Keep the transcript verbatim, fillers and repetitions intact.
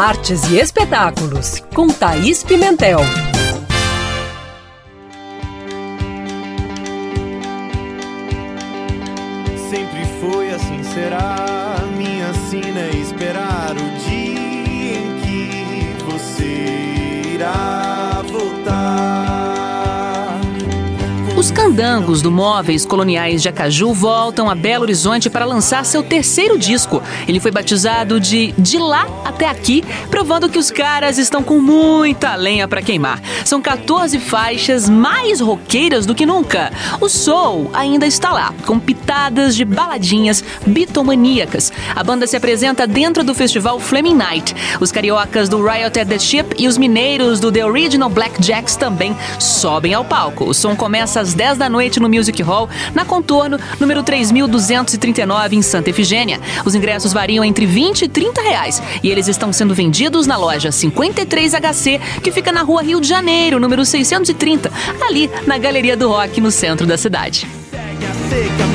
Artes e espetáculos, com Thaís Pimentel. Sempre foi assim, será. Minha sina é esperar o dia em que você irá voltar. Os Candangos do Móveis Coloniais de Acaju voltam a Belo Horizonte para lançar seu terceiro disco. Ele foi batizado de De Lá Até Aqui, provando que os caras estão com muita lenha para queimar. São quatorze faixas mais roqueiras do que nunca. O soul ainda está lá, com pitadas de baladinhas bitomaníacas. A banda se apresenta dentro do festival Flaming Night. Os cariocas do Riot at the Ship e os mineiros do The Original Blackjacks também sobem ao palco. O som começa às dez da noite no Music Hall, na Contorno, número três mil duzentos e trinta e nove, em Santa Efigênia. Os ingressos variam entre vinte e trinta reais e eles estão sendo vendidos na loja cinquenta e três H C, que fica na rua Rio de Janeiro, número seiscentos e trinta, ali na Galeria do Rock, no centro da cidade. Segue a seca.